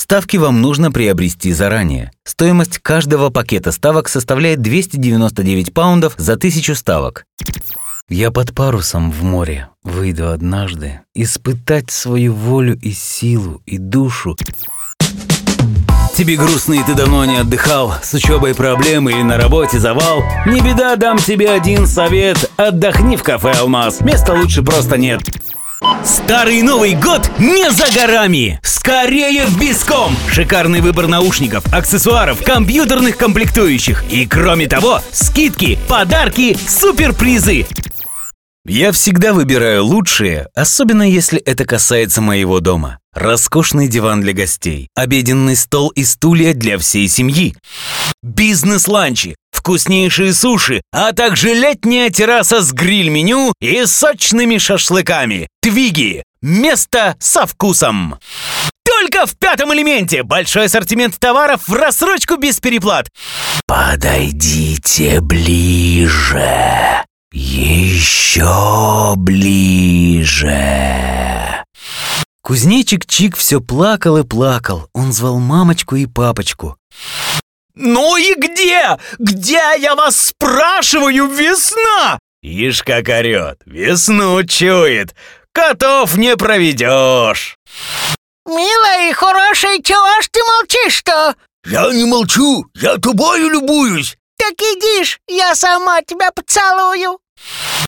Ставки вам нужно приобрести заранее. Стоимость каждого пакета ставок составляет 299 паундов за 1000 ставок. Я под парусом в море выйду однажды испытать свою волю и силу, и душу. Тебе грустно, и ты давно не отдыхал, с учебой проблемы или на работе завал? Не беда, дам тебе один совет: отдохни в кафе «Алмаз», места лучше просто нет. Старый Новый год не за горами! Скорее в Биском! Шикарный выбор наушников, аксессуаров, компьютерных комплектующих. И кроме того, скидки, подарки, суперпризы. Я всегда выбираю лучшее, особенно если это касается моего дома. Роскошный диван для гостей, обеденный стол и стулья для всей семьи, бизнес-ланчи, вкуснейшие суши, а также летняя терраса с гриль-меню и сочными шашлыками. Твиги. Место со вкусом. Только в «Пятом элементе» большой ассортимент товаров в рассрочку без переплат. Подойдите ближе. Еще ближе. Кузнечик Чик все плакал и плакал. Он звал мамочку и папочку. «Ну и где? Где, я вас спрашиваю, весна?» Ишь как орет, весну чует. Котов не проведешь. Милый, хороший, чего ж ты молчишь-то? Я не молчу, я тобою любуюсь. Так иди ж, я сама тебя поцелую.